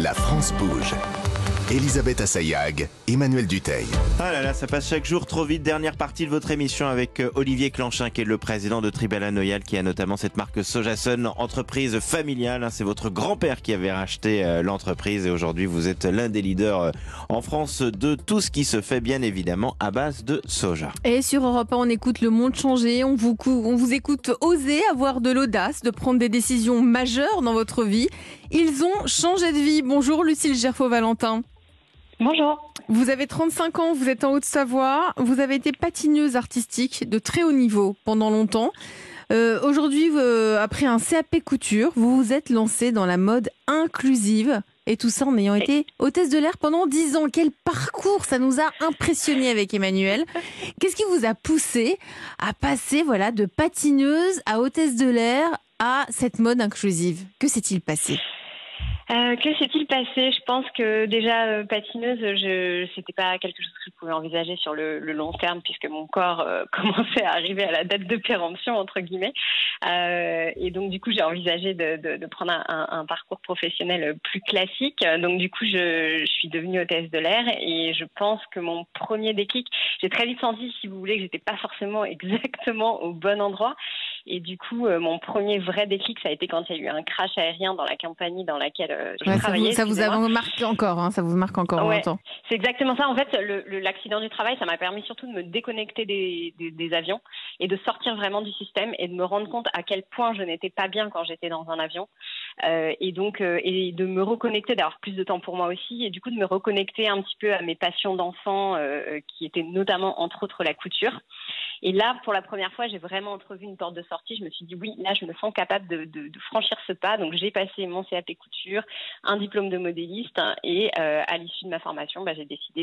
La France bouge. Elisabeth Assayag, Emmanuel Dutheil. Ah là là, ça passe chaque jour trop vite. Dernière partie de votre émission avec Olivier Clanchin, qui est le président de Tribala Noyal, qui a notamment cette marque Sojasun, entreprise familiale. C'est votre grand-père qui avait racheté l'entreprise et aujourd'hui vous êtes l'un des leaders en France de tout ce qui se fait bien évidemment à base de soja. Et sur Europe 1, on écoute le monde changer, on vous écoute oser, avoir de l'audace, de prendre des décisions majeures dans votre vie. Ils ont changé de vie. Bonjour Lucille Gerfaud-Valentin. Bonjour. Vous avez 35 ans, vous êtes en Haute-Savoie, vous avez été patineuse artistique de très haut niveau pendant longtemps. Aujourd'hui, après un CAP couture, vous vous êtes lancée dans la mode inclusive et tout ça en ayant été hôtesse de l'air pendant 10 ans. Quel parcours, ça nous a impressionnés avec Emmanuel. Qu'est-ce qui vous a poussé à passer de patineuse à hôtesse de l'air à cette mode inclusive? Que s'est-il passé ? Que s'est-il passé ? Je pense que déjà patineuse, c'était pas quelque chose que je pouvais envisager sur le long terme puisque mon corps commençait à arriver à la date de péremption entre guillemets. Et donc du coup j'ai envisagé de prendre un parcours professionnel plus classique. Donc du coup je suis devenue hôtesse de l'air et je pense que mon premier déclic, j'ai très vite senti, si vous voulez, que j'étais pas forcément exactement au bon endroit. Et du coup, mon premier vrai déclic, ça a été quand il y a eu un crash aérien dans la compagnie dans laquelle je travaillais. Ça vous a marqué encore, ça vous marque encore longtemps. C'est exactement ça. En fait, l'accident du travail, ça m'a permis surtout de me déconnecter des avions et de sortir vraiment du système et de me rendre compte à quel point je n'étais pas bien quand j'étais dans un avion. Et de me reconnecter, d'avoir plus de temps pour moi aussi, et du coup de me reconnecter un petit peu à mes passions d'enfant, qui étaient notamment, entre autres, la couture. Et là, pour la première fois, j'ai vraiment entrevu une porte de sortie. Je me suis dit, oui, là, je me sens capable de franchir ce pas. Donc, j'ai passé mon CAP couture, un diplôme de modéliste, et à l'issue de ma formation, j'ai décidé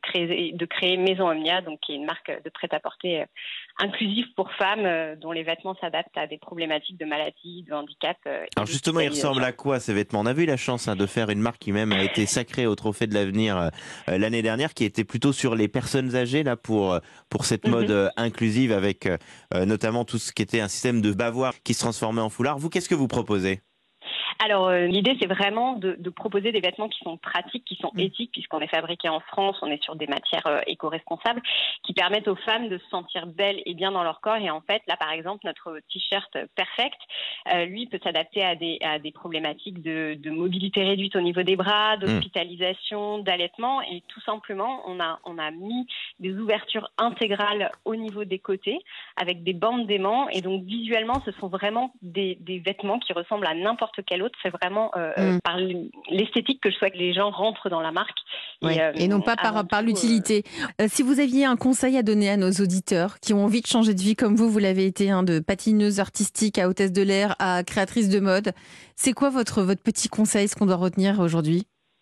de créer Maison Omnia, donc qui est une marque de prêt-à-porter inclusive pour femmes, dont les vêtements s'adaptent à des problématiques de maladie, de handicap. Alors justement, ils ressemblent à quoi ces vêtements ? On a eu la chance de faire une marque qui même a été sacrée au Trophée de l'Avenir l'année dernière, qui était plutôt sur les personnes âgées là pour cette mode inclusive avec notamment tout ce qui était un système de bavoir qui se transformait en foulard. Vous, qu'est-ce que vous proposez ? Alors, l'idée, c'est vraiment de proposer des vêtements qui sont pratiques, qui sont éthiques, puisqu'on est fabriqué en France, on est sur des matières éco-responsables, qui permettent aux femmes de se sentir belles et bien dans leur corps. Et en fait, là, par exemple, notre t-shirt Perfect, lui, peut s'adapter à des problématiques de mobilité réduite au niveau des bras, d'hospitalisation, d'allaitement. Et tout simplement, on a mis des ouvertures intégrales au niveau des côtés, avec des bandes d'aimants. Et donc, visuellement, ce sont vraiment des vêtements qui ressemblent à n'importe quel autre. C'est vraiment par l'esthétique que je souhaite que les gens rentrent dans la marque. Et non pas par l'utilité. Si vous aviez un conseil à donner à nos auditeurs qui ont envie de changer de vie comme vous l'avez été, de patineuse artistique à hôtesse de l'air à créatrice de mode, c'est quoi votre petit conseil, ce qu'on doit retenir aujourd'hui ?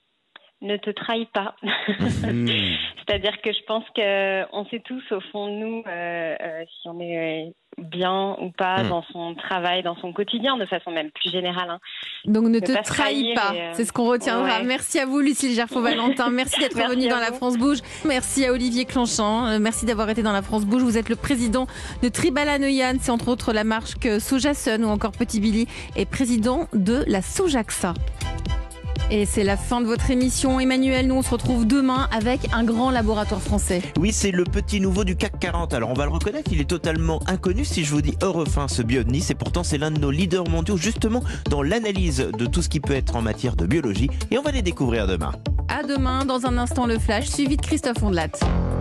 Ne te trahis pas. C'est-à-dire que je pense qu'on sait tous au fond de nous si on est bien ou pas dans son travail, dans son quotidien, de façon même plus générale. Donc ne te trahis pas, c'est ce qu'on retiendra. Ouais. Merci à vous Lucille Gerfaud-Valentin, merci d'être venue dans La France Bouge. Merci à Olivier Clanchin, merci d'avoir été dans La France Bouge. Vous êtes le président de Tribala Noyal, c'est entre autres la marque Sojasun ou encore Petit Billy, et président de la Sojaxa. Et c'est la fin de votre émission. Emmanuel, nous on se retrouve demain avec un grand laboratoire français. Oui, c'est le petit nouveau du CAC 40. Alors on va le reconnaître, il est totalement inconnu si je vous dis Eurofins Biodnis. Et pourtant c'est l'un de nos leaders mondiaux justement dans l'analyse de tout ce qui peut être en matière de biologie. Et on va les découvrir demain. À demain, dans un instant le flash, suivi de Christophe Ondelat.